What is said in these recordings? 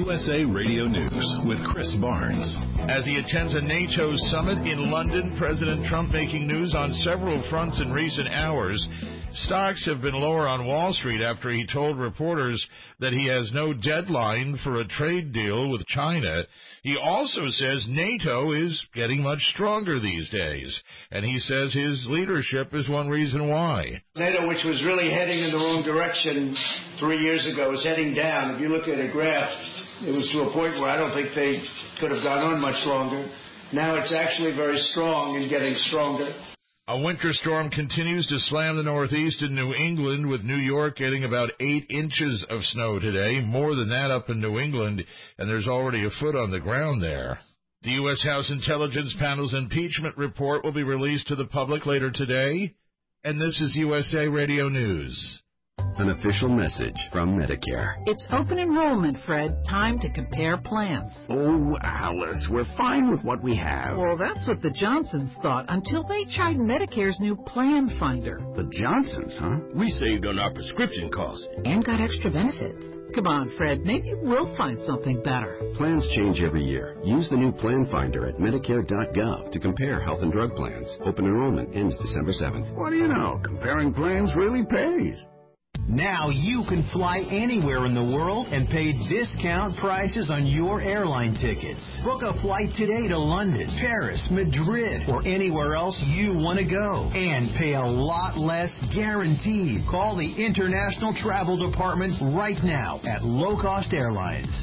USA Radio News with Chris Barnes. As he attends a NATO summit in London, President Trump making news on several fronts in recent hours. Stocks have been lower on Wall Street after he told reporters that he has no deadline for a trade deal with China. He also says NATO is getting much stronger these days, and he says his leadership is one reason why. NATO, which was really heading in the wrong direction 3 years ago, is heading down. If you look at a graph, it was to a point where I don't think they could have gone on much longer. Now it's actually very strong and getting stronger. A winter storm continues to slam the Northeast and New England, with New York getting about 8 inches of snow today, more than that up in New England, and there's already a foot on the ground there. The U.S. House Intelligence Panel's impeachment report will be released to the public later today, and this is USA Radio News. An official message from Medicare. It's open enrollment, Fred. Time to compare plans. Oh, Alice, we're fine with what we have. Well, that's what the Johnsons thought until they tried Medicare's new Plan Finder. The Johnsons, huh? We saved on our prescription costs. And got extra benefits. Come on, Fred. Maybe we'll find something better. Plans change every year. Use the new Plan Finder at Medicare.gov to compare health and drug plans. Open enrollment ends December 7th. What do you know? Comparing plans really pays. Now you can fly anywhere in the world and pay discount prices on your airline tickets. Book a flight today to London, Paris, Madrid, or anywhere else you want to go. And pay a lot less guaranteed. Call the International Travel Department right now at Low Cost Airlines.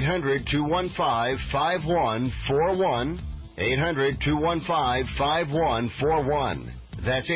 800-215-5141. 800-215-5141. That's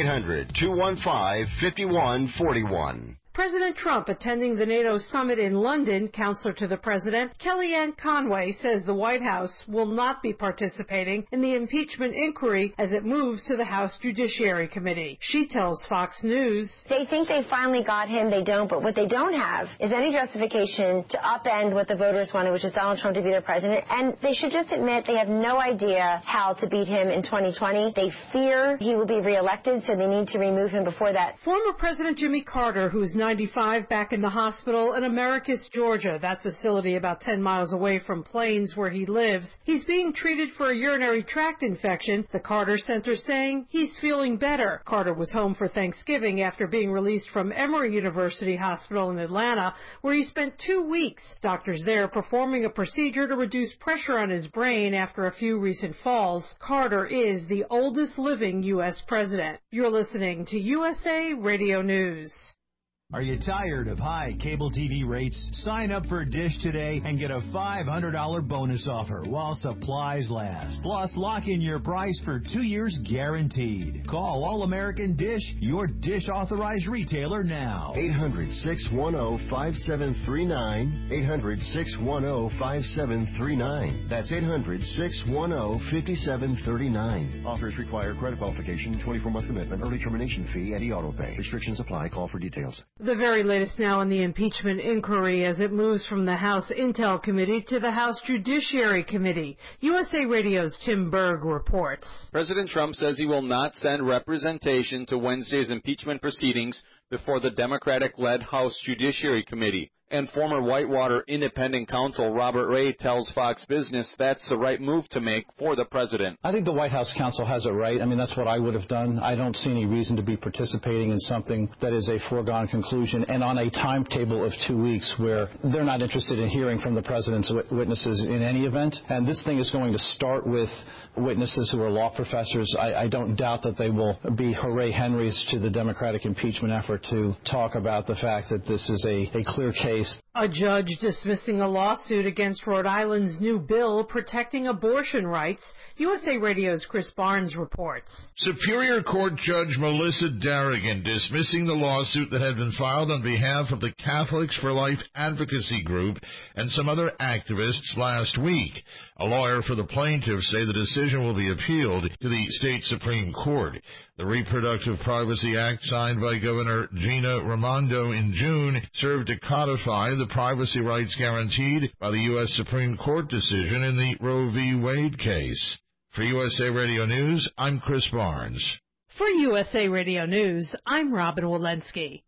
800-215-5141. President Trump attending the NATO summit in London. Counselor to the president, Kellyanne Conway, says the White House will not be participating in the impeachment inquiry as it moves to the House Judiciary Committee. She tells Fox News, they think they finally got him, they don't, but what they don't have is any justification to upend what the voters wanted, which is Donald Trump to be their president, and they should just admit they have no idea how to beat him in 2020. They fear he will be reelected, so they need to remove him before that. Former President Jimmy Carter, who is 95, back in the hospital in Americus, Georgia, that facility about 10 miles away from Plains where he lives. He's being treated for a urinary tract infection. The Carter Center saying he's feeling better. Carter was home for Thanksgiving after being released from Emory University Hospital in Atlanta, where he spent 2 weeks. Doctors there performing a procedure to reduce pressure on his brain after a few recent falls. Carter is the oldest living U.S. president. You're listening to USA Radio News. Are you tired of high cable TV rates? Sign up for Dish today and get a $500 bonus offer while supplies last. Plus, lock in your price for 2 years guaranteed. Call All American Dish, your Dish authorized retailer now. 800-610-5739. 800-610-5739. That's 800-610-5739. Offers require credit qualification, 24-month commitment, early termination fee, and e-auto pay. Restrictions apply. Call for details. The very latest now in the impeachment inquiry as it moves from the House Intel Committee to the House Judiciary Committee. USA Radio's Tim Berg reports. President Trump says he will not send representation to Wednesday's impeachment proceedings before the Democratic-led House Judiciary Committee. And former Whitewater independent counsel Robert Ray tells Fox Business that's the right move to make for the president. I think the White House counsel has it right. I mean, that's what I would have done. I don't see any reason to be participating in something that is a foregone conclusion and on a timetable of 2 weeks where they're not interested in hearing from the president's witnesses in any event. And this thing is going to start with witnesses who are law professors. I don't doubt that they will be hooray Henrys to the Democratic impeachment effort to talk about the fact that this is a clear case. A judge dismissing a lawsuit against Rhode Island's new bill protecting abortion rights. USA Radio's Chris Barnes reports. Superior Court Judge Melissa Darrigan dismissing the lawsuit that had been filed on behalf of the Catholics for Life advocacy group and some other activists last week. A lawyer for the plaintiffs say the decision will be appealed to the state Supreme Court. The Reproductive Privacy Act signed by Governor Gina Raimondo in June served to codify the privacy rights guaranteed by the U.S. Supreme Court decision in the Roe v. Wade case. For USA Radio News, I'm Chris Barnes. For USA Radio News, I'm Robin Walensky.